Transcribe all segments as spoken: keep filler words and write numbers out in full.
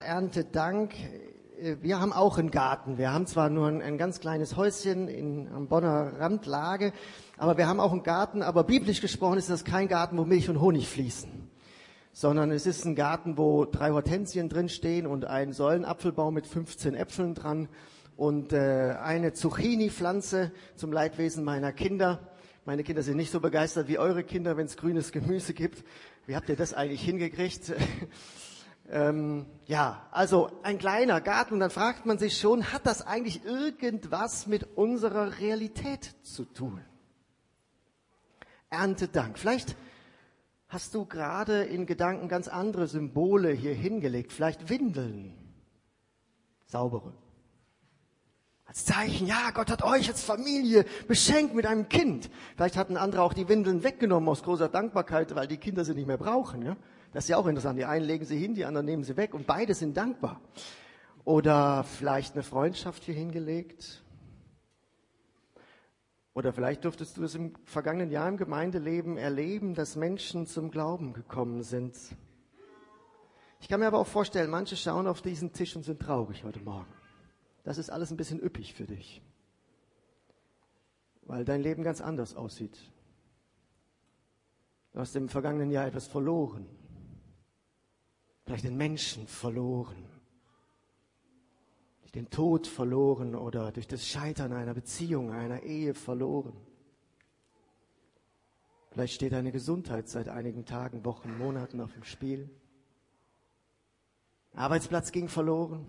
Erntedank. Wir haben auch einen Garten. Wir haben zwar nur ein, ein ganz kleines Häuschen in, am Bonner Randlage, aber wir haben auch einen Garten. Aber biblisch gesprochen ist das kein Garten, wo Milch und Honig fließen, sondern es ist ein Garten, wo drei Hortensien drin stehen und ein Säulenapfelbaum mit fünfzehn Äpfeln dran und äh, eine Zucchini-Pflanze zum Leidwesen meiner Kinder. Meine Kinder sind nicht so begeistert wie eure Kinder, wenn es grünes Gemüse gibt. Wie habt ihr das eigentlich hingekriegt? Ähm, ja, also ein kleiner Garten, und dann fragt man sich schon, hat das eigentlich irgendwas mit unserer Realität zu tun? Erntedank. Vielleicht hast du gerade in Gedanken ganz andere Symbole hier hingelegt, vielleicht Windeln, saubere. Als Zeichen, ja, Gott hat euch als Familie beschenkt mit einem Kind. Vielleicht hatten andere auch die Windeln weggenommen aus großer Dankbarkeit, weil die Kinder sie nicht mehr brauchen, ja. Das ist ja auch interessant. Die einen legen sie hin, die anderen nehmen sie weg und beide sind dankbar. Oder vielleicht eine Freundschaft hier hingelegt. Oder vielleicht durftest du es im vergangenen Jahr im Gemeindeleben erleben, dass Menschen zum Glauben gekommen sind. Ich kann mir aber auch vorstellen, manche schauen auf diesen Tisch und sind traurig heute Morgen. Das ist alles ein bisschen üppig für dich, weil dein Leben ganz anders aussieht. Du hast im vergangenen Jahr etwas verloren. Vielleicht den Menschen verloren, durch den Tod verloren oder durch das Scheitern einer Beziehung, einer Ehe verloren. Vielleicht steht deine Gesundheit seit einigen Tagen, Wochen, Monaten auf dem Spiel. Arbeitsplatz ging verloren.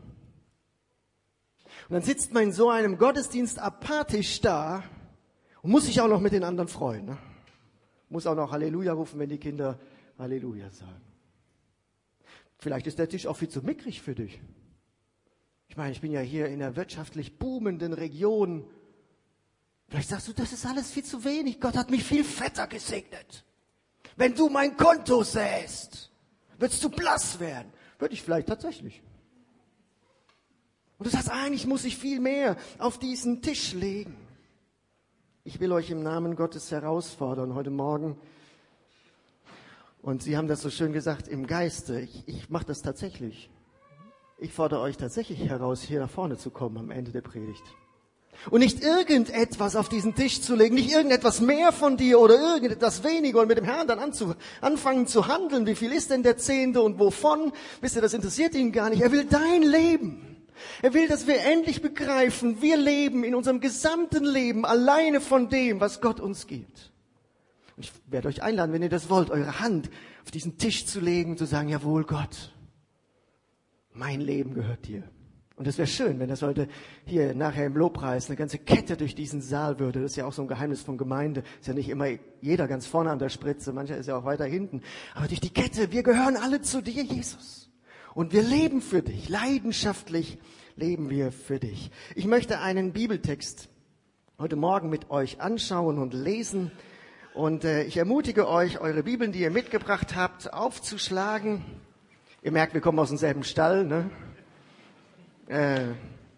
Und dann sitzt man in so einem Gottesdienst apathisch da und muss sich auch noch mit den anderen freuen. Ne? Muss auch noch Halleluja rufen, wenn die Kinder Halleluja sagen. Vielleicht ist der Tisch auch viel zu mickrig für dich. Ich meine, ich bin ja hier in einer wirtschaftlich boomenden Region. Vielleicht sagst du, das ist alles viel zu wenig. Gott hat mich viel fetter gesegnet. Wenn du mein Konto sähst, würdest du blass werden. Würde ich vielleicht tatsächlich. Und du sagst, eigentlich muss ich viel mehr auf diesen Tisch legen. Ich will euch im Namen Gottes herausfordern heute Morgen. Und Sie haben das so schön gesagt, im Geiste. Ich, ich mache das tatsächlich. Ich fordere euch tatsächlich heraus, hier nach vorne zu kommen am Ende der Predigt. Und nicht irgendetwas auf diesen Tisch zu legen, nicht irgendetwas mehr von dir oder irgendetwas weniger und mit dem Herrn dann anzu, anfangen zu handeln. Wie viel ist denn der Zehnte und wovon? Wisst ihr, das interessiert ihn gar nicht. Er will dein Leben. Er will, dass wir endlich begreifen, wir leben in unserem gesamten Leben alleine von dem, was Gott uns gibt. Und ich werde euch einladen, wenn ihr das wollt, eure Hand auf diesen Tisch zu legen und zu sagen, jawohl Gott, mein Leben gehört dir. Und es wäre schön, wenn das heute hier nachher im Lobpreis eine ganze Kette durch diesen Saal würde. Das ist ja auch so ein Geheimnis von Gemeinde. Ist ja nicht immer jeder ganz vorne an der Spritze, mancher ist ja auch weiter hinten. Aber durch die Kette, wir gehören alle zu dir, Jesus. Und wir leben für dich, leidenschaftlich leben wir für dich. Ich möchte einen Bibeltext heute Morgen mit euch anschauen und lesen. Und äh, ich ermutige euch, eure Bibeln, die ihr mitgebracht habt, aufzuschlagen. Ihr merkt, wir kommen aus demselben Stall, ne? Äh,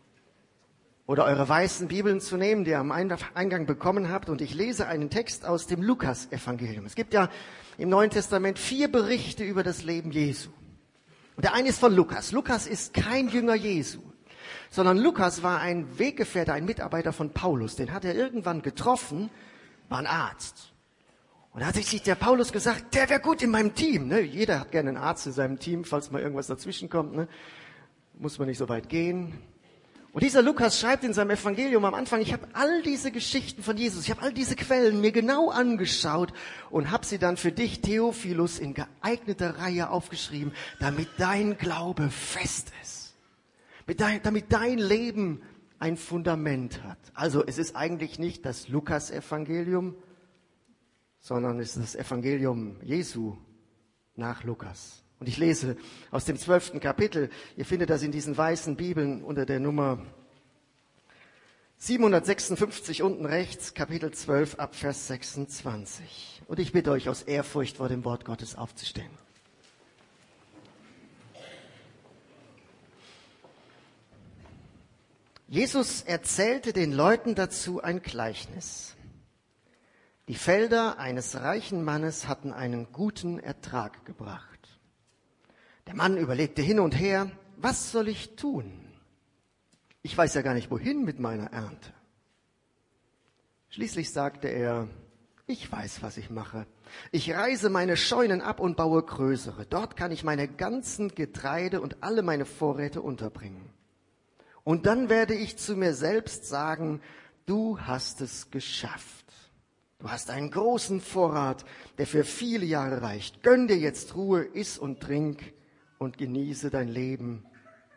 oder eure weißen Bibeln zu nehmen, die ihr am Eingang bekommen habt. Und ich lese einen Text aus dem Lukas-Evangelium. Es gibt ja im Neuen Testament vier Berichte über das Leben Jesu. Und der eine ist von Lukas. Lukas ist kein Jünger Jesu, sondern Lukas war ein Weggefährte, ein Mitarbeiter von Paulus. Den hat er irgendwann getroffen, war ein Arzt. Und da hat sich der Paulus gesagt, der wäre gut in meinem Team. Ne? Jeder hat gerne einen Arzt in seinem Team, falls mal irgendwas dazwischen kommt. Ne? Muss man nicht so weit gehen. Und dieser Lukas schreibt in seinem Evangelium am Anfang, ich habe all diese Geschichten von Jesus, ich habe all diese Quellen mir genau angeschaut und habe sie dann für dich, Theophilus, in geeigneter Reihe aufgeschrieben, damit dein Glaube fest ist. Mit dein, damit dein Leben ein Fundament hat. Also es ist eigentlich nicht das Lukas-Evangelium, sondern es ist das Evangelium Jesu nach Lukas. Und ich lese aus dem zwölften Kapitel, ihr findet das in diesen weißen Bibeln unter der Nummer siebenhundertsechsundfünfzig unten rechts, Kapitel zwölf, ab Vers sechsundzwanzig. Und ich bitte euch aus Ehrfurcht vor dem Wort Gottes aufzustehen. Jesus erzählte den Leuten dazu ein Gleichnis. Die Felder eines reichen Mannes hatten einen guten Ertrag gebracht. Der Mann überlegte hin und her, was soll ich tun? Ich weiß ja gar nicht, wohin mit meiner Ernte. Schließlich sagte er, ich weiß, was ich mache. Ich reiße meine Scheunen ab und baue größere. Dort kann ich meine ganzen Getreide und alle meine Vorräte unterbringen. Und dann werde ich zu mir selbst sagen, du hast es geschafft. Du hast einen großen Vorrat, der für viele Jahre reicht. Gönn dir jetzt Ruhe, iss und trink und genieße dein Leben.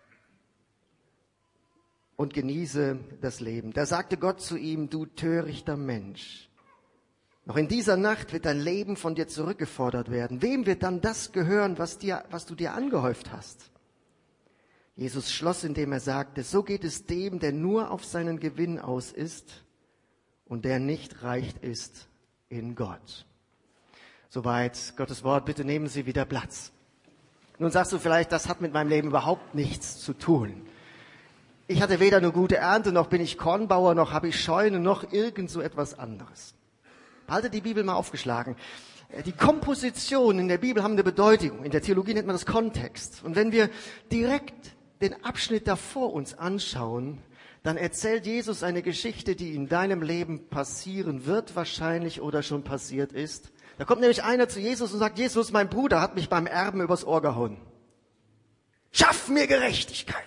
Und genieße das Leben. Da sagte Gott zu ihm, du törichter Mensch. Noch in dieser Nacht wird dein Leben von dir zurückgefordert werden. Wem wird dann das gehören, was dir, was du dir angehäuft hast? Jesus schloss, indem er sagte, so geht es dem, der nur auf seinen Gewinn aus ist und der nicht reich ist in Gott. Soweit Gottes Wort. Bitte nehmen Sie wieder Platz. Nun sagst du vielleicht, das hat mit meinem Leben überhaupt nichts zu tun. Ich hatte weder eine gute Ernte, noch bin ich Kornbauer, noch habe ich Scheune, noch irgend so etwas anderes. Haltet die Bibel mal aufgeschlagen. Die Kompositionen in der Bibel haben eine Bedeutung. In der Theologie nennt man das Kontext. Und wenn wir direkt den Abschnitt davor uns anschauen, dann erzählt Jesus eine Geschichte, die in deinem Leben passieren wird, wahrscheinlich oder schon passiert ist. Da kommt nämlich einer zu Jesus und sagt, Jesus, mein Bruder hat mich beim Erben übers Ohr gehauen. Schaff mir Gerechtigkeit.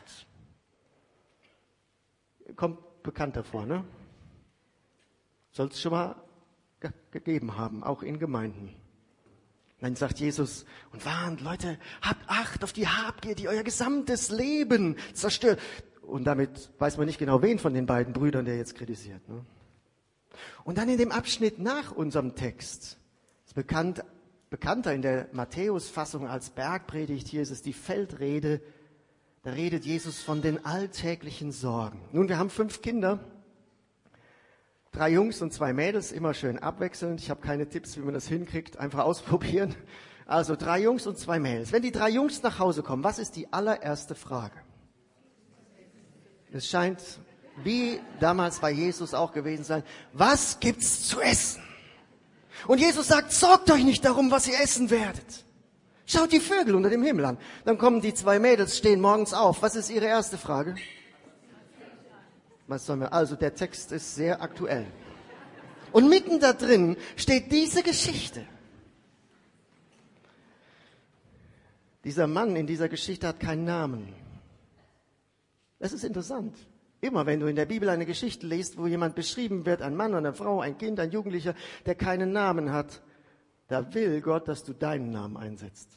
Kommt bekannt davor, ne? Soll es schon mal ge- gegeben haben, auch in Gemeinden. Dann sagt Jesus und warnt, Leute, habt Acht auf die Habgier, die euer gesamtes Leben zerstört. Und damit weiß man nicht genau, wen von den beiden Brüdern der jetzt kritisiert. Ne? Und dann in dem Abschnitt nach unserem Text, ist bekannt, bekannter in der Matthäus-Fassung als Bergpredigt, hier ist es die Feldrede, da redet Jesus von den alltäglichen Sorgen. Nun, wir haben fünf Kinder, drei Jungs und zwei Mädels, immer schön abwechselnd. Ich habe keine Tipps, wie man das hinkriegt, einfach ausprobieren. Also drei Jungs und zwei Mädels. Wenn die drei Jungs nach Hause kommen, was ist die allererste Frage? Es scheint, wie damals bei Jesus auch gewesen sein, was gibt's zu essen? Und Jesus sagt, sorgt euch nicht darum, was ihr essen werdet. Schaut die Vögel unter dem Himmel an. Dann kommen die zwei Mädels, stehen morgens auf. Was ist ihre erste Frage? Was sollen wir? Also der Text ist sehr aktuell. Und mitten da drin steht diese Geschichte. Dieser Mann in dieser Geschichte hat keinen Namen. Das ist interessant. Immer wenn du in der Bibel eine Geschichte liest, wo jemand beschrieben wird, ein Mann, eine Frau, ein Kind, ein Jugendlicher, der keinen Namen hat, da will Gott, dass du deinen Namen einsetzt.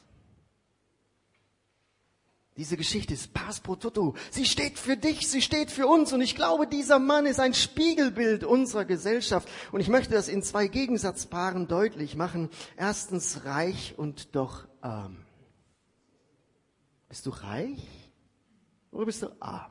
Diese Geschichte ist pars pro toto. Sie steht für dich, sie steht für uns. Und ich glaube, dieser Mann ist ein Spiegelbild unserer Gesellschaft. Und ich möchte das in zwei Gegensatzpaaren deutlich machen. Erstens reich und doch arm. Bist du reich oder bist du arm?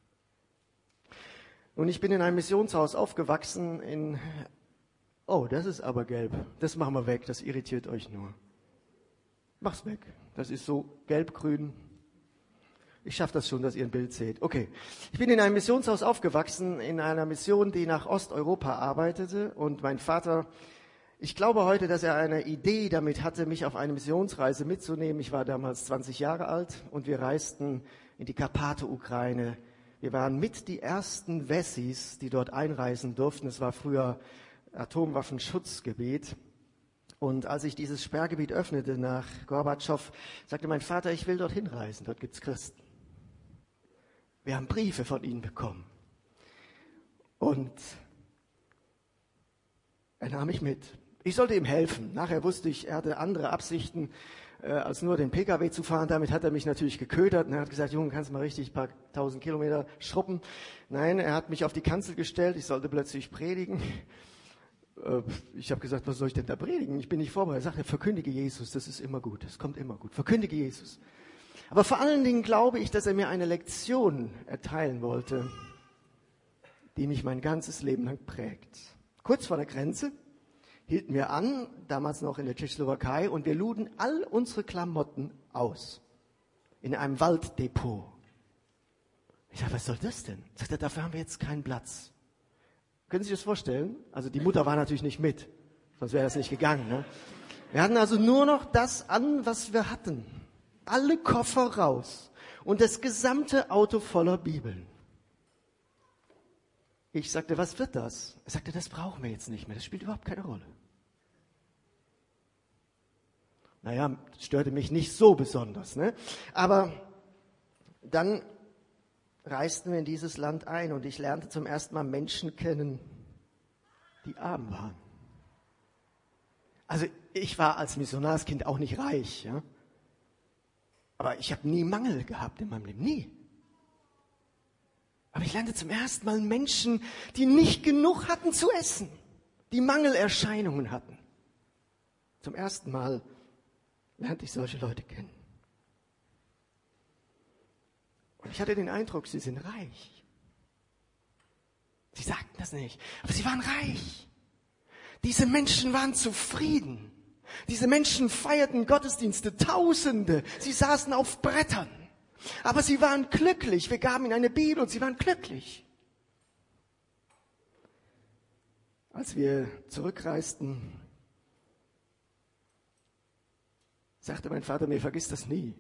Und ich bin in einem Missionshaus aufgewachsen in... Oh, das ist aber gelb. Das machen wir weg, das irritiert euch nur. Mach's weg. Das ist so gelb-grün. Ich schaffe das schon, dass ihr ein Bild seht. Okay. Ich bin in einem Missionshaus aufgewachsen, in einer Mission, die nach Osteuropa arbeitete. Und mein Vater, ich glaube heute, dass er eine Idee damit hatte, mich auf eine Missionsreise mitzunehmen. Ich war damals zwanzig Jahre alt und wir reisten in die Karpate-Ukraine. Wir waren mit die ersten Wessis, die dort einreisen durften. Es war früher Atomwaffenschutzgebiet. Und als ich dieses Sperrgebiet öffnete nach Gorbatschow, sagte mein Vater, ich will dorthin reisen, dort gibt's Christen. Wir haben Briefe von ihnen bekommen. Und er nahm mich mit. Ich sollte ihm helfen. Nachher wusste ich, er hatte andere Absichten, äh, als nur den Pkw zu fahren. Damit hat er mich natürlich geködert und er hat gesagt, Junge, kannst du mal richtig ein paar tausend Kilometer schruppen? Nein, er hat mich auf die Kanzel gestellt, ich sollte plötzlich predigen. Ich habe gesagt, was soll ich denn da predigen? Ich bin nicht vorbereitet. Er sagte, verkündige Jesus, das ist immer gut, das kommt immer gut. Verkündige Jesus. Aber vor allen Dingen glaube ich, dass er mir eine Lektion erteilen wollte, die mich mein ganzes Leben lang prägt. Kurz vor der Grenze hielten wir an, damals noch in der Tschechoslowakei, und wir luden all unsere Klamotten aus in einem Walddepot. Ich sage, was soll das denn? Sagt er, dafür haben wir jetzt keinen Platz. Können Sie sich das vorstellen? Also die Mutter war natürlich nicht mit, sonst wäre das nicht gegangen. Ne? Wir hatten also nur noch das an, was wir hatten. Alle Koffer raus. und das gesamte Auto voller Bibeln. Ich sagte, was wird das? Er sagte, das brauchen wir jetzt nicht mehr, das spielt überhaupt keine Rolle. Naja, das störte mich nicht so besonders, ne? Aber dann reisten wir in dieses Land ein und ich lernte zum ersten Mal Menschen kennen, die arm waren. Also ich war als Missionarskind auch nicht reich, ja? Aber ich habe nie Mangel gehabt in meinem Leben, nie. Aber ich lernte zum ersten Mal Menschen, die nicht genug hatten zu essen, die Mangelerscheinungen hatten. Zum ersten Mal lernte ich solche Leute kennen. Und ich hatte den Eindruck, sie sind reich. Sie sagten das nicht, aber sie waren reich. Diese Menschen waren zufrieden. Diese Menschen feierten Gottesdienste, Tausende. Sie saßen auf Brettern. Aber sie waren glücklich. Wir gaben ihnen eine Bibel und sie waren glücklich. Als wir zurückreisten, sagte mein Vater mir, vergiss das nie.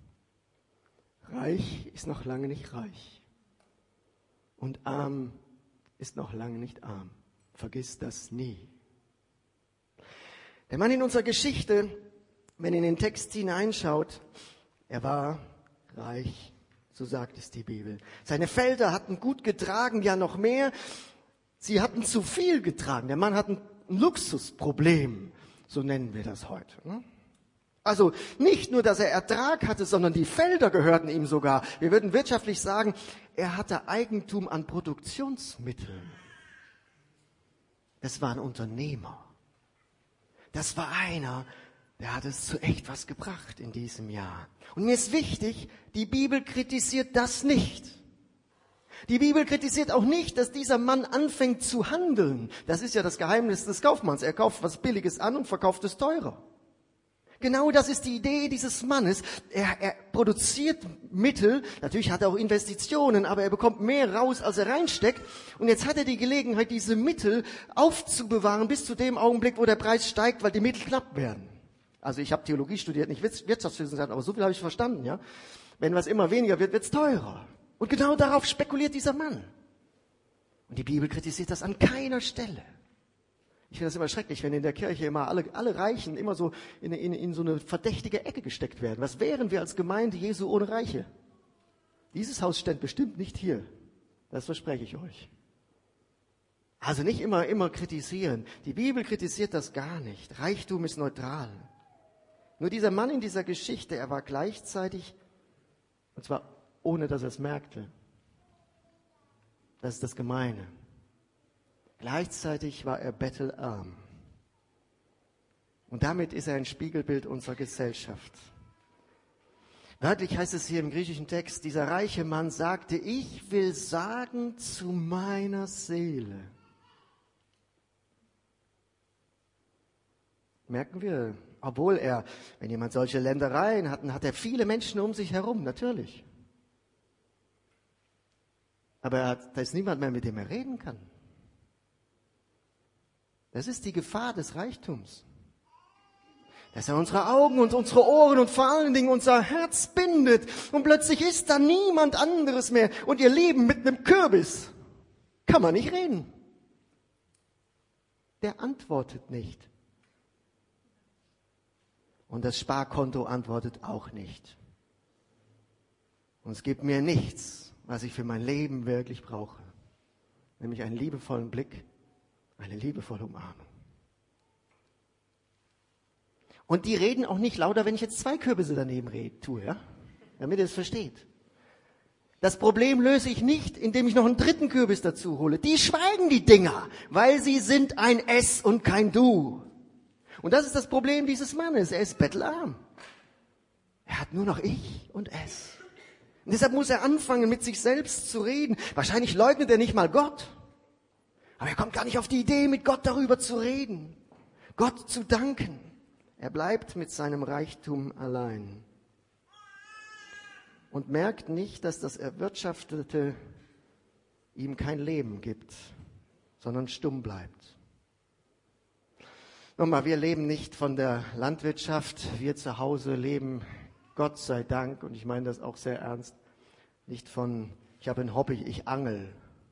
Reich ist noch lange nicht reich. Und arm ist noch lange nicht arm. Vergiss das nie. Der Mann in unserer Geschichte, wenn ihr in den Text hineinschaut, er war reich, so sagt es die Bibel. Seine Felder hatten gut getragen, ja noch mehr. Sie hatten zu viel getragen. Der Mann hat ein Luxusproblem, so nennen wir das heute. Also nicht nur, dass er Ertrag hatte, sondern die Felder gehörten ihm sogar. Wir würden wirtschaftlich sagen, er hatte Eigentum an Produktionsmitteln. Das war ein Unternehmer. Das war einer, der hat es zu echt was gebracht in diesem Jahr. Und mir ist wichtig, die Bibel kritisiert das nicht. Die Bibel kritisiert auch nicht, dass dieser Mann anfängt zu handeln. Das ist ja das Geheimnis des Kaufmanns. Er kauft was Billiges an und verkauft es teurer. Genau das ist die Idee dieses Mannes. Er, er produziert Mittel, natürlich hat er auch Investitionen, aber er bekommt mehr raus, als er reinsteckt. Und jetzt hat er die Gelegenheit, diese Mittel aufzubewahren bis zu dem Augenblick, wo der Preis steigt, weil die Mittel knapp werden. Also ich habe Theologie studiert, nicht Wirtschaftswissenschaften, aber so viel habe ich verstanden. Ja, wenn was immer weniger wird, wird es teurer. Und genau darauf spekuliert dieser Mann. Und die Bibel kritisiert das an keiner Stelle. Ich finde das immer schrecklich, wenn in der Kirche immer alle, alle Reichen immer so in, in, in so eine verdächtige Ecke gesteckt werden. Was wären wir als Gemeinde Jesu ohne Reiche? Dieses Haus stand bestimmt nicht hier. Das verspreche ich euch. Also nicht immer, immer kritisieren. Die Bibel kritisiert das gar nicht. Reichtum ist neutral. Nur dieser Mann in dieser Geschichte, er war gleichzeitig, und zwar ohne dass er es merkte. Das ist das Gemeine. Gleichzeitig war er bettelarm. Und damit ist er ein Spiegelbild unserer Gesellschaft. Wörtlich heißt es hier im griechischen Text, dieser reiche Mann sagte, ich will sagen zu meiner Seele. Merken wir, obwohl er, wenn jemand solche Ländereien hat, hat er viele Menschen um sich herum, natürlich. Aber er hat, da ist niemand mehr, mit dem er reden kann. Das ist die Gefahr des Reichtums. Dass er unsere Augen und unsere Ohren und vor allen Dingen unser Herz bindet. Und plötzlich ist da niemand anderes mehr. Und ihr Leben mit einem Kürbis kann man nicht reden. Der antwortet nicht. Und das Sparkonto antwortet auch nicht. Und es gibt mir nichts, was ich für mein Leben wirklich brauche. Nämlich einen liebevollen Blick, eine liebevolle Umarmung. Und die reden auch nicht lauter, wenn ich jetzt zwei Kürbisse daneben rede, tue, ja? Damit ihr es versteht. Das Problem löse ich nicht, indem ich noch einen dritten Kürbis dazu hole. Die schweigen, die Dinger, weil sie sind ein Es und kein Du. Und das ist das Problem dieses Mannes. Er ist bettelarm. Er hat nur noch Ich und Es. Und deshalb muss er anfangen, mit sich selbst zu reden. Wahrscheinlich leugnet er nicht mal Gott. Aber er kommt gar nicht auf die Idee, mit Gott darüber zu reden. Gott zu danken. Er bleibt mit seinem Reichtum allein. Und merkt nicht, dass das Erwirtschaftete ihm kein Leben gibt, sondern stumm bleibt. Nochmal, wir leben nicht von der Landwirtschaft. Wir zu Hause leben Gott sei Dank, und ich meine das auch sehr ernst, nicht von, ich habe ein Hobby, ich angel.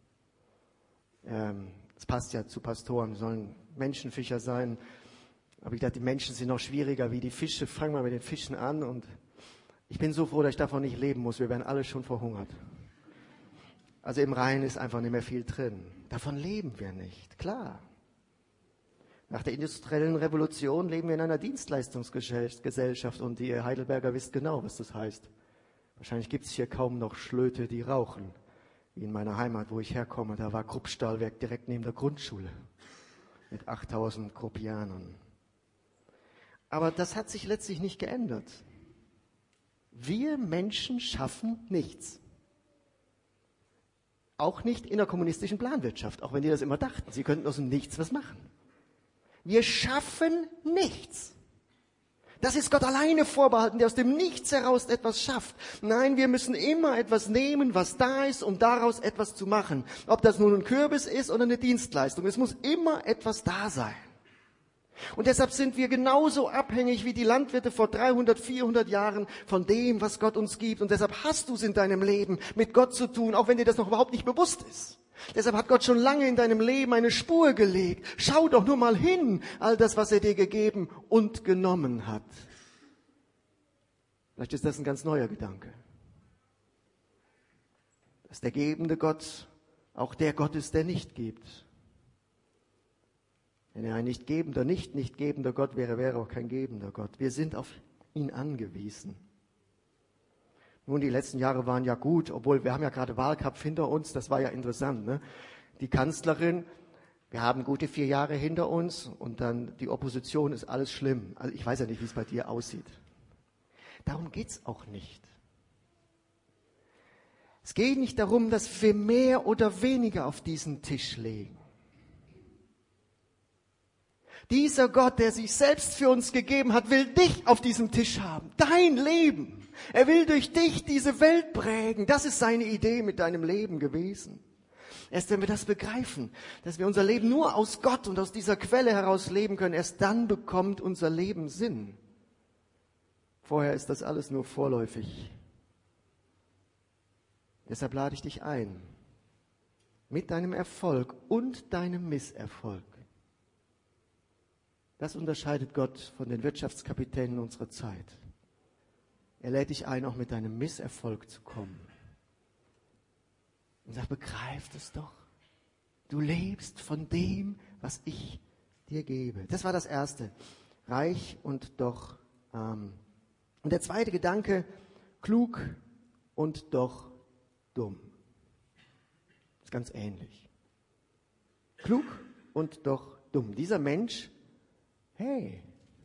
Ähm, das passt ja zu Pastoren, wir sollen Menschenfischer sein. Aber ich dachte, die Menschen sind noch schwieriger wie die Fische. Fangen wir mit den Fischen an. Und ich bin so froh, dass ich davon nicht leben muss. Wir werden alle schon verhungert. Also im Rhein ist einfach nicht mehr viel drin. Davon leben wir nicht, klar. Nach der industriellen Revolution leben wir in einer Dienstleistungsgesellschaft. Und ihr Heidelberger wisst genau, was das heißt. Wahrscheinlich gibt es hier kaum noch Schlöte, die rauchen. Wie in meiner Heimat, wo ich herkomme. Da war Kruppstahlwerk direkt neben der Grundschule. Mit achttausend Kruppianern. Aber das hat sich letztlich nicht geändert. Wir Menschen schaffen nichts. Auch nicht in der kommunistischen Planwirtschaft, auch wenn die das immer dachten. Sie könnten aus dem Nichts was machen. Wir schaffen nichts. Das ist Gott alleine vorbehalten, der aus dem Nichts heraus etwas schafft. Nein, wir müssen immer etwas nehmen, was da ist, um daraus etwas zu machen. Ob das nun ein Kürbis ist oder eine Dienstleistung. Es muss immer etwas da sein. Und deshalb sind wir genauso abhängig wie die Landwirte vor dreihundert, vierhundert Jahren von dem, was Gott uns gibt. Und deshalb hast du es in deinem Leben mit Gott zu tun, auch wenn dir das noch überhaupt nicht bewusst ist. Deshalb hat Gott schon lange in deinem Leben eine Spur gelegt. Schau doch nur mal hin, all das, was er dir gegeben und genommen hat. Vielleicht ist das ein ganz neuer Gedanke. Dass der gebende Gott auch der Gott ist, der nicht gibt. Wenn er ein nicht gebender, nicht nicht gebender Gott wäre, wäre auch kein gebender Gott. Wir sind auf ihn angewiesen. Nun, die letzten Jahre waren ja gut, obwohl wir haben ja gerade Wahlkampf hinter uns, das war ja interessant, ne? Die Kanzlerin, wir haben gute vier Jahre hinter uns und dann die Opposition ist alles schlimm. Also ich weiß ja nicht, wie es bei dir aussieht. Darum geht's auch nicht. Es geht nicht darum, dass wir mehr oder weniger auf diesen Tisch legen. Dieser Gott, der sich selbst für uns gegeben hat, will dich auf diesem Tisch haben. Dein Leben. Er will durch dich diese Welt prägen. Das ist seine Idee mit deinem Leben gewesen. Erst wenn wir das begreifen, dass wir unser Leben nur aus Gott und aus dieser Quelle heraus leben können, erst dann bekommt unser Leben Sinn. Vorher ist das alles nur vorläufig. Deshalb lade ich dich ein, mit deinem Erfolg und deinem Misserfolg. Das unterscheidet Gott von den Wirtschaftskapitänen unserer Zeit. Er lädt dich ein, auch mit deinem Misserfolg zu kommen. Und sagt, begreif es doch. Du lebst von dem, was ich dir gebe. Das war das Erste. Reich und doch arm. Und der zweite Gedanke, klug und doch dumm. Das ist ganz ähnlich. Klug und doch dumm. Dieser Mensch, hey,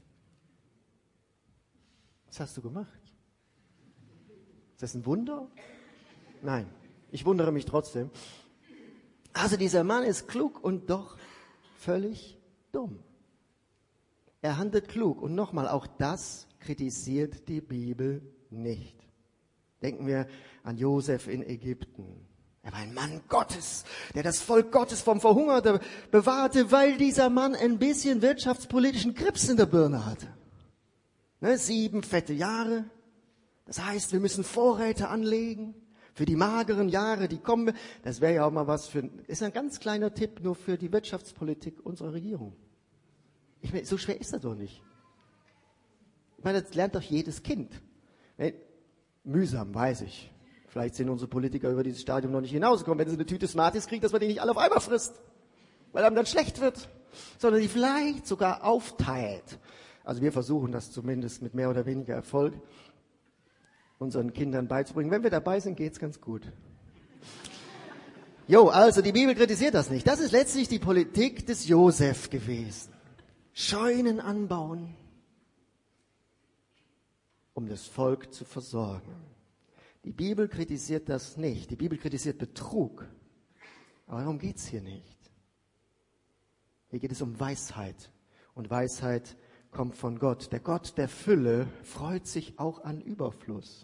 was hast du gemacht? Ist das ein Wunder? Nein, ich wundere mich trotzdem. Also dieser Mann ist klug und doch völlig dumm. Er handelt klug und nochmal, auch das kritisiert die Bibel nicht. Denken wir an Josef in Ägypten. Er war ein Mann Gottes, der das Volk Gottes vom Verhungern bewahrte, weil dieser Mann ein bisschen wirtschaftspolitischen Grips in der Birne hatte. Ne, sieben fette Jahre. Das heißt, wir müssen Vorräte anlegen für die mageren Jahre, die kommen. Das wäre ja auch mal was für, ist ein ganz kleiner Tipp nur für die Wirtschaftspolitik unserer Regierung. Ich meine, so schwer ist das doch nicht. Ich meine, das lernt doch jedes Kind. Mühsam, weiß ich. Vielleicht sind unsere Politiker über dieses Stadium noch nicht hinausgekommen. Wenn sie eine Tüte Smarties kriegen, dass man die nicht alle auf einmal frisst, weil einem dann schlecht wird, sondern die vielleicht sogar aufteilt. Also wir versuchen das zumindest mit mehr oder weniger Erfolg unseren Kindern beizubringen. Wenn wir dabei sind, geht's ganz gut. Jo, also die Bibel kritisiert das nicht. Das ist letztlich die Politik des Josef gewesen. Scheunen anbauen, um das Volk zu versorgen. Die Bibel kritisiert das nicht. Die Bibel kritisiert Betrug. Aber darum geht's hier nicht. Hier geht es um Weisheit. Und Weisheit kommt von Gott. Der Gott der Fülle freut sich auch an Überfluss.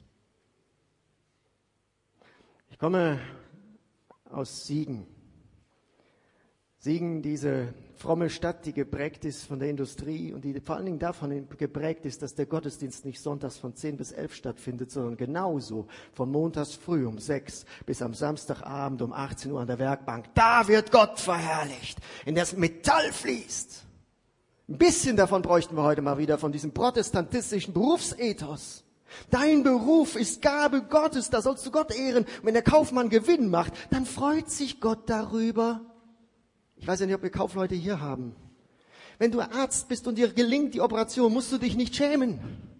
Ich komme aus Siegen. Siegen, diese fromme Stadt, die geprägt ist von der Industrie und die vor allen Dingen davon geprägt ist, dass der Gottesdienst nicht sonntags von zehn bis elf stattfindet, sondern genauso von montags früh um sechs bis am Samstagabend um achtzehn Uhr an der Werkbank. Da wird Gott verherrlicht, in das Metall fließt. Ein bisschen davon bräuchten wir heute mal wieder, von diesem protestantistischen Berufsethos. Dein Beruf ist Gabe Gottes, da sollst du Gott ehren. Und wenn der Kaufmann Gewinn macht, dann freut sich Gott darüber. Ich weiß ja nicht, ob wir Kaufleute hier haben. Wenn du Arzt bist und dir gelingt die Operation, musst du dich nicht schämen.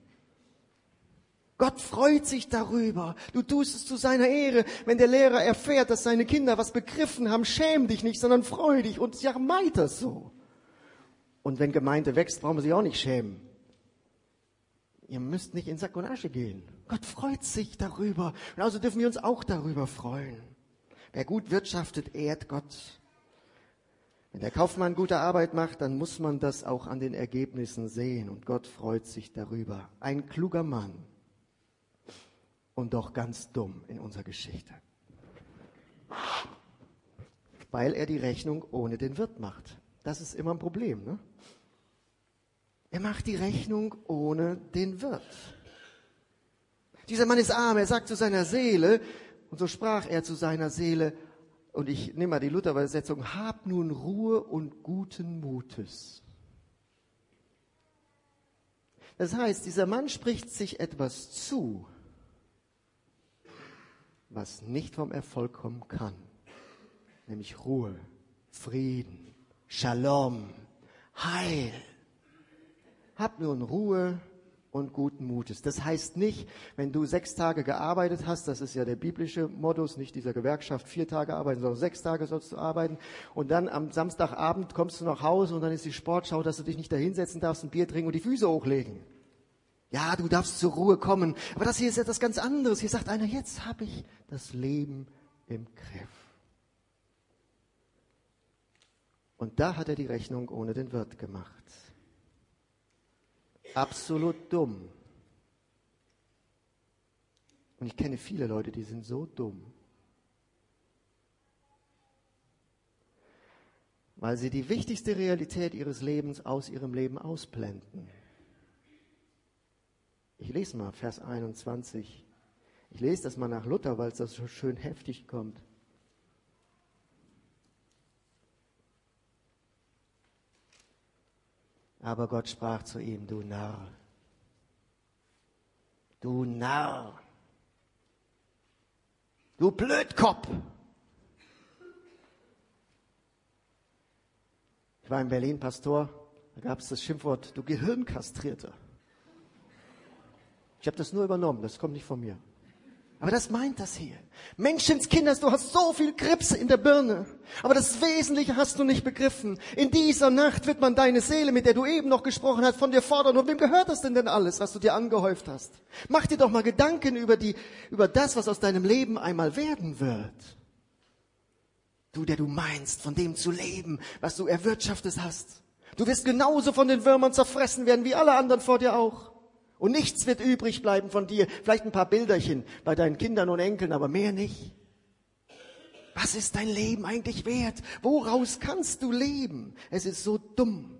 Gott freut sich darüber. Du tust es zu seiner Ehre. Wenn der Lehrer erfährt, dass seine Kinder was begriffen haben, schäm dich nicht, sondern freu dich und ja, weiter so. Und wenn Gemeinde wächst, brauchen wir sich auch nicht schämen. Ihr müsst nicht in Sack und Asche gehen. Gott freut sich darüber. Und also dürfen wir uns auch darüber freuen. Wer gut wirtschaftet, ehrt Gott. Wenn der Kaufmann gute Arbeit macht, dann muss man das auch an den Ergebnissen sehen. Und Gott freut sich darüber. Ein kluger Mann. Und doch ganz dumm in unserer Geschichte. Weil er die Rechnung ohne den Wirt macht. Das ist immer ein Problem, ne? Er macht die Rechnung ohne den Wirt. Dieser Mann ist arm, er sagt zu seiner Seele, und so sprach er zu seiner Seele, und ich nehme mal die Luther-Übersetzung, hab nun Ruhe und guten Mutes. Das heißt, dieser Mann spricht sich etwas zu, was nicht vom Erfolg kommen kann. Nämlich Ruhe, Frieden, Shalom, Heil. Hab nun Ruhe und guten Mutes. Das heißt nicht, wenn du sechs Tage gearbeitet hast, das ist ja der biblische Modus, nicht dieser Gewerkschaft, vier Tage arbeiten, sondern sechs Tage sollst du arbeiten. Und dann am Samstagabend kommst du nach Hause und dann ist die Sportschau, dass du dich nicht da hinsetzen darfst, ein Bier trinken und die Füße hochlegen. Ja, du darfst zur Ruhe kommen. Aber das hier ist etwas ganz anderes. Hier sagt einer, jetzt habe ich das Leben im Griff. Und da hat er die Rechnung ohne den Wirt gemacht. Absolut dumm. Und ich kenne viele Leute, die sind so dumm, weil sie die wichtigste Realität ihres Lebens aus ihrem Leben ausblenden. Ich lese mal Vers einundzwanzig. Ich lese das mal nach Luther, weil es das so schön heftig kommt. Aber Gott sprach zu ihm, du Narr, du Narr, du Blödkopf. Ich war in Berlin Pastor, da gab es das Schimpfwort, du Gehirnkastrierter. Ich habe das nur übernommen, das kommt nicht von mir. Aber das meint das hier. Menschenskinder, du hast so viel Krebs in der Birne. Aber das Wesentliche hast du nicht begriffen. In dieser Nacht wird man deine Seele, mit der du eben noch gesprochen hast, von dir fordern. Und wem gehört das denn denn alles, was du dir angehäuft hast? Mach dir doch mal Gedanken über die, über das, was aus deinem Leben einmal werden wird. Du, der du meinst, von dem zu leben, was du erwirtschaftet hast. Du wirst genauso von den Würmern zerfressen werden, wie alle anderen vor dir auch. Und nichts wird übrig bleiben von dir. Vielleicht ein paar Bilderchen bei deinen Kindern und Enkeln, aber mehr nicht. Was ist dein Leben eigentlich wert? Woraus kannst du leben? Es ist so dumm,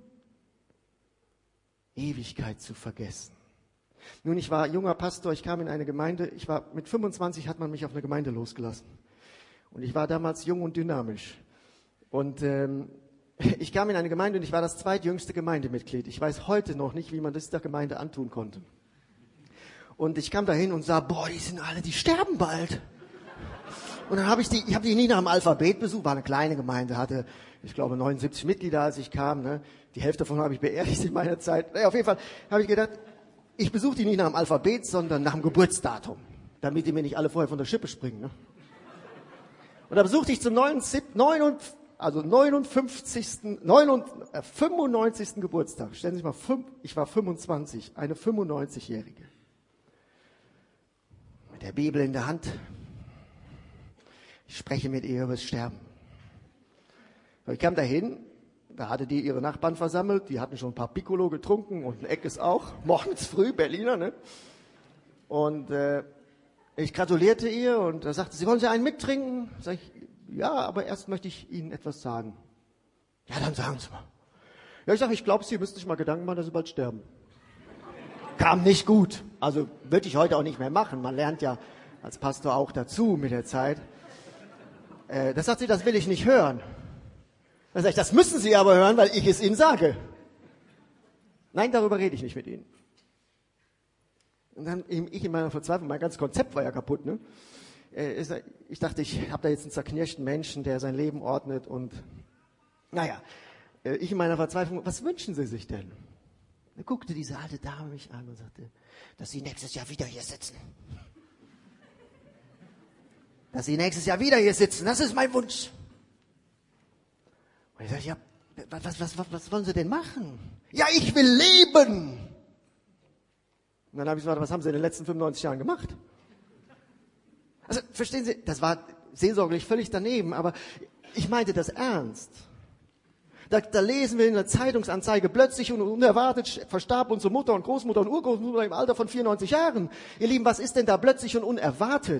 Ewigkeit zu vergessen. Nun, ich war junger Pastor, ich kam in eine Gemeinde, ich war mit fünfundzwanzig hat man mich auf eine Gemeinde losgelassen. Und ich war damals jung und dynamisch. Und ähm, ich kam in eine Gemeinde und ich war das zweitjüngste Gemeindemitglied. Ich weiß heute noch nicht, wie man das der Gemeinde antun konnte. Und ich kam dahin und sah, boah, die sind alle, die sterben bald. Und dann habe ich die, ich habe die nie nach dem Alphabet besucht, war eine kleine Gemeinde, hatte, ich glaube, neunundsiebzig Mitglieder, als ich kam. Ne? Die Hälfte davon habe ich beerdigt in meiner Zeit. Naja, auf jeden Fall habe ich gedacht, ich besuche die nicht nach dem Alphabet, sondern nach dem Geburtsdatum, damit die mir nicht alle vorher von der Schippe springen. Ne? Und da besuchte ich zum neunundfünfzigsten Also neunundfünfzigsten, fünfundneunzigsten Geburtstag. Stellen Sie sich mal, ich war fünfundzwanzig, eine fünfundneunzigjährige. Mit der Bibel in der Hand. Ich spreche mit ihr über das Sterben. Ich kam dahin, da hatte die ihre Nachbarn versammelt, die hatten schon ein paar Piccolo getrunken und ein Eckes auch, morgens früh, Berliner, ne? Und äh, ich gratulierte ihr und da sagte sie, wollen Sie einen mittrinken? Sag ich, ja, aber erst möchte ich Ihnen etwas sagen. Ja, dann sagen Sie mal. Ja, ich sage, ich glaube, Sie müssten sich mal Gedanken machen, dass Sie bald sterben. Kam nicht gut. Also würde ich heute auch nicht mehr machen. Man lernt ja als Pastor auch dazu mit der Zeit. Äh, das sagt sie, das will ich nicht hören. Dann sage ich, das müssen Sie aber hören, weil ich es Ihnen sage. Nein, darüber rede ich nicht mit Ihnen. Und dann ich in meiner Verzweiflung, mein ganzes Konzept war ja kaputt. Ne? Ich dachte, ich habe da jetzt einen zerknirschten Menschen, der sein Leben ordnet. Und naja, ich in meiner Verzweiflung, was wünschen Sie sich denn? Da guckte diese alte Dame mich an und sagte, dass Sie nächstes Jahr wieder hier sitzen. Dass Sie nächstes Jahr wieder hier sitzen, das ist mein Wunsch. Und ich sagte, ja, was, was, was, was wollen Sie denn machen? Ja, ich will leben. Und dann habe ich gesagt, was haben Sie in den letzten fünfundneunzig Jahren gemacht? Also, verstehen Sie, das war seelsorglich völlig daneben, aber ich meinte das ernst. Da, da lesen wir in der Zeitungsanzeige, plötzlich und unerwartet verstarb unsere Mutter und Großmutter und Urgroßmutter im Alter von vierundneunzig Jahren. Ihr Lieben, was ist denn da plötzlich und unerwartet?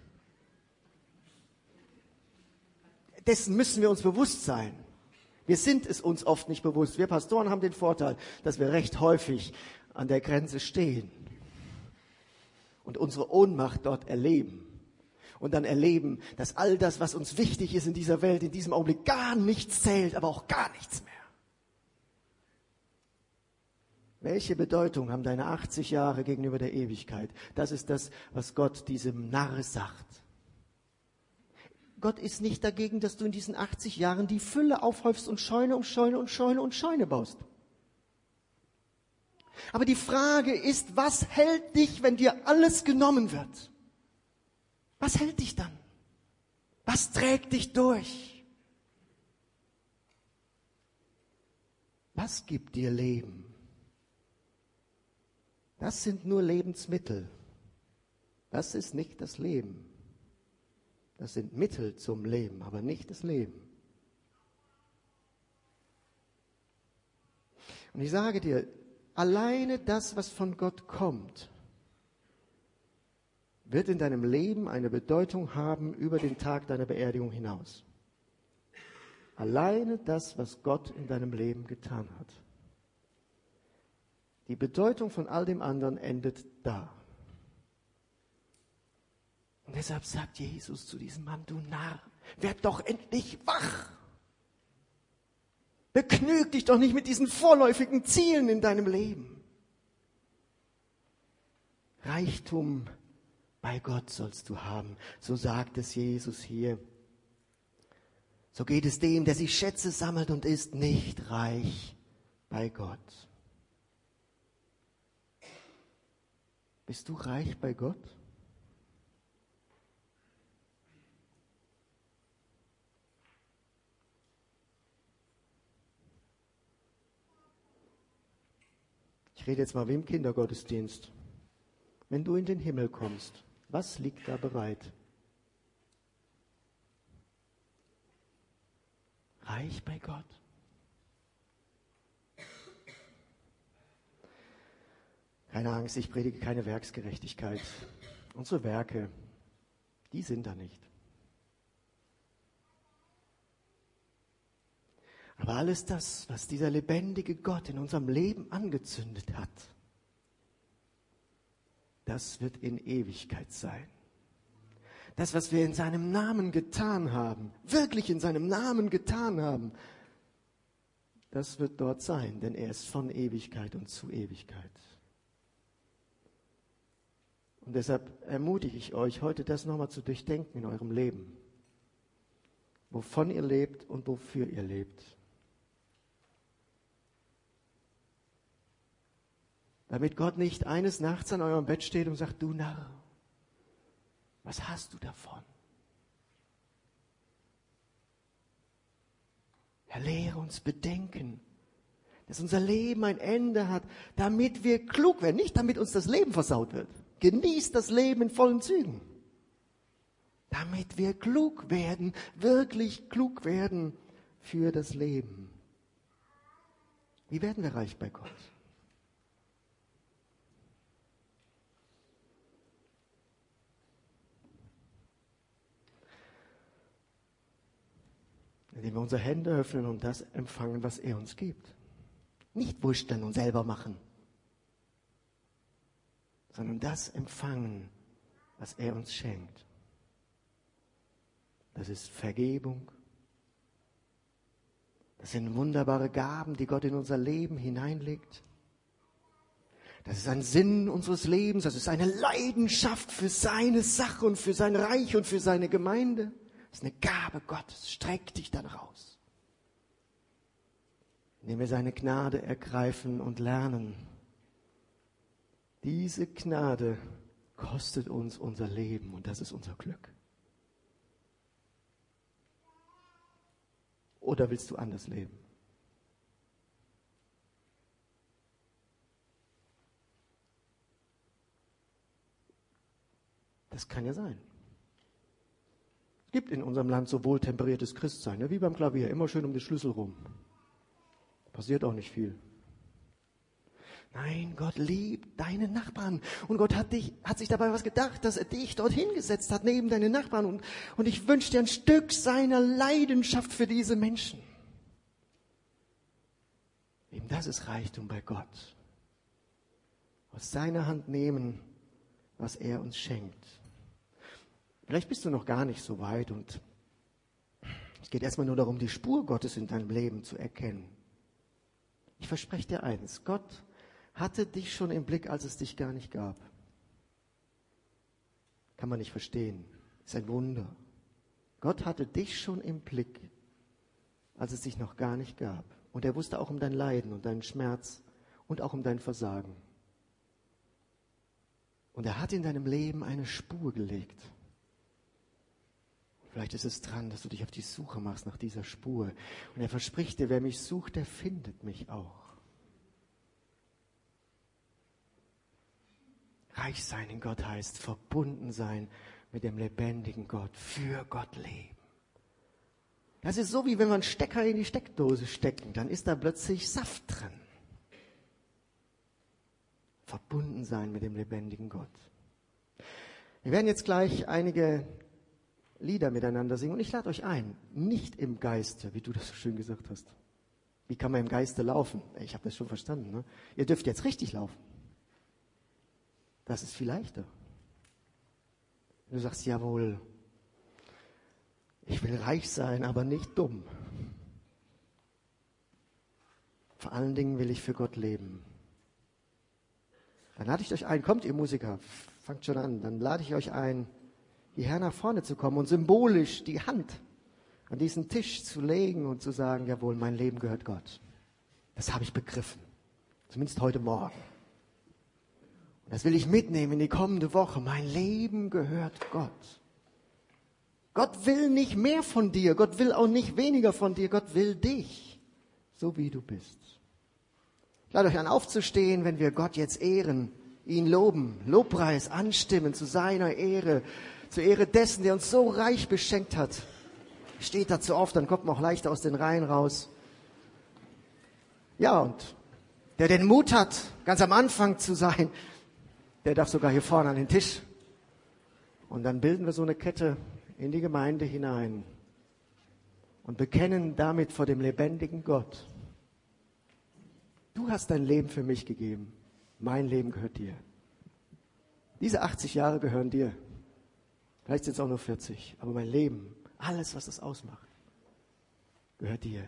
Dessen müssen wir uns bewusst sein. Wir sind es uns oft nicht bewusst. Wir Pastoren haben den Vorteil, dass wir recht häufig an der Grenze stehen und unsere Ohnmacht dort erleben. Und dann erleben, dass all das, was uns wichtig ist in dieser Welt, in diesem Augenblick gar nichts zählt, aber auch gar nichts mehr. Welche Bedeutung haben deine achtzig Jahre gegenüber der Ewigkeit? Das ist das, was Gott diesem Narr sagt. Gott ist nicht dagegen, dass du in diesen achtzig Jahren die Fülle aufhäufst und Scheune um Scheune und Scheune und Scheune baust. Aber die Frage ist, was hält dich, wenn dir alles genommen wird? Was hält dich dann? Was trägt dich durch? Was gibt dir Leben? Das sind nur Lebensmittel. Das ist nicht das Leben. Das sind Mittel zum Leben, aber nicht das Leben. Und ich sage dir, alleine das, was von Gott kommt, wird in deinem Leben eine Bedeutung haben über den Tag deiner Beerdigung hinaus. Alleine das, was Gott in deinem Leben getan hat. Die Bedeutung von all dem anderen endet da. Und deshalb sagt Jesus zu diesem Mann, du Narr, werd doch endlich wach. Begnüg dich doch nicht mit diesen vorläufigen Zielen in deinem Leben. Reichtum bei Gott sollst du haben, so sagt es Jesus hier. So geht es dem, der sich Schätze sammelt und ist nicht reich bei Gott. Bist du reich bei Gott? Ich rede jetzt mal wie im Kindergottesdienst. Wenn du in den Himmel kommst, was liegt da bereit? Reich bei Gott. Keine Angst, ich predige keine Werksgerechtigkeit. Unsere Werke, die sind da nicht. Aber alles das, was dieser lebendige Gott in unserem Leben angezündet hat, das wird in Ewigkeit sein. Das, was wir in seinem Namen getan haben, wirklich in seinem Namen getan haben, das wird dort sein, denn er ist von Ewigkeit und zu Ewigkeit. Und deshalb ermutige ich euch, heute das nochmal zu durchdenken in eurem Leben. Wovon ihr lebt und wofür ihr lebt. Damit Gott nicht eines Nachts an eurem Bett steht und sagt, du Narr, was hast du davon? Herr, lehre uns bedenken, dass unser Leben ein Ende hat, damit wir klug werden, nicht damit uns das Leben versaut wird. Genießt das Leben in vollen Zügen. Damit wir klug werden, wirklich klug werden für das Leben. Wie werden wir reich bei Gott? Indem wir unsere Hände öffnen und das empfangen, was er uns gibt. Nicht wursteln und selber machen, sondern das empfangen, was er uns schenkt. Das ist Vergebung. Das sind wunderbare Gaben, die Gott in unser Leben hineinlegt. Das ist ein Sinn unseres Lebens. Das ist eine Leidenschaft für seine Sache und für sein Reich und für seine Gemeinde. Das ist eine Gabe Gottes. Streck dich dann raus. Indem wir seine Gnade ergreifen und lernen. Diese Gnade kostet uns unser Leben und das ist unser Glück. Oder willst du anders leben? Das kann ja sein. Es gibt in unserem Land so wohltemperiertes Christsein, ne? Wie beim Klavier, immer schön um den Schlüssel rum. Passiert auch nicht viel. Nein, Gott liebt deine Nachbarn. Und Gott hat, dich, hat sich dabei was gedacht, dass er dich dorthin gesetzt hat, neben deine Nachbarn. Und, und ich wünsche dir ein Stück seiner Leidenschaft für diese Menschen. Eben das ist Reichtum bei Gott. Aus seiner Hand nehmen, was er uns schenkt. Vielleicht bist du noch gar nicht so weit und es geht erstmal nur darum, die Spur Gottes in deinem Leben zu erkennen. Ich verspreche dir eins, Gott hatte dich schon im Blick, als es dich gar nicht gab. Kann man nicht verstehen. Ist ein Wunder. Gott hatte dich schon im Blick, als es dich noch gar nicht gab. Und er wusste auch um dein Leiden und deinen Schmerz und auch um dein Versagen. Und er hat in deinem Leben eine Spur gelegt. Vielleicht ist es dran, dass du dich auf die Suche machst nach dieser Spur. Und er verspricht dir, wer mich sucht, der findet mich auch. Reich sein in Gott heißt verbunden sein mit dem lebendigen Gott, für Gott leben. Das ist so, wie wenn wir einen Stecker in die Steckdose stecken, dann ist da plötzlich Saft drin. Verbunden sein mit dem lebendigen Gott. Wir werden jetzt gleich einige Lieder miteinander singen und ich lade euch ein, nicht im Geiste, wie du das so schön gesagt hast. Wie kann man im Geiste laufen? Ich habe das schon verstanden. Ne? Ihr dürft jetzt richtig laufen. Das ist viel leichter. Du sagst, jawohl, ich will reich sein, aber nicht dumm. Vor allen Dingen will ich für Gott leben. Dann lade ich euch ein, kommt ihr Musiker, fangt schon an, dann lade ich euch ein, hierher nach vorne zu kommen und symbolisch die Hand an diesen Tisch zu legen und zu sagen, jawohl, mein Leben gehört Gott. Das habe ich begriffen, zumindest heute Morgen. Und das will ich mitnehmen in die kommende Woche. Mein Leben gehört Gott. Gott will nicht mehr von dir, Gott will auch nicht weniger von dir, Gott will dich, so wie du bist. Ich lade euch an, aufzustehen, wenn wir Gott jetzt ehren, ihn loben, Lobpreis anstimmen zu seiner Ehre, zur Ehre dessen, der uns so reich beschenkt hat. Steht dazu auf, dann kommt man auch leichter aus den Reihen raus. Ja, und der den Mut hat, ganz am Anfang zu sein, der darf sogar hier vorne an den Tisch. Und dann bilden wir so eine Kette in die Gemeinde hinein und bekennen damit vor dem lebendigen Gott: Du hast dein Leben für mich gegeben. Mein Leben gehört dir. Diese achtzig Jahre gehören dir. Vielleicht sind es auch nur vierzig. Aber mein Leben, alles, was das ausmacht, gehört dir.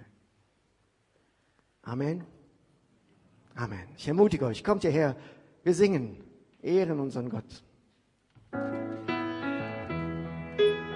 Amen. Amen. Ich ermutige euch, kommt hierher. Wir singen, ehren unseren Gott.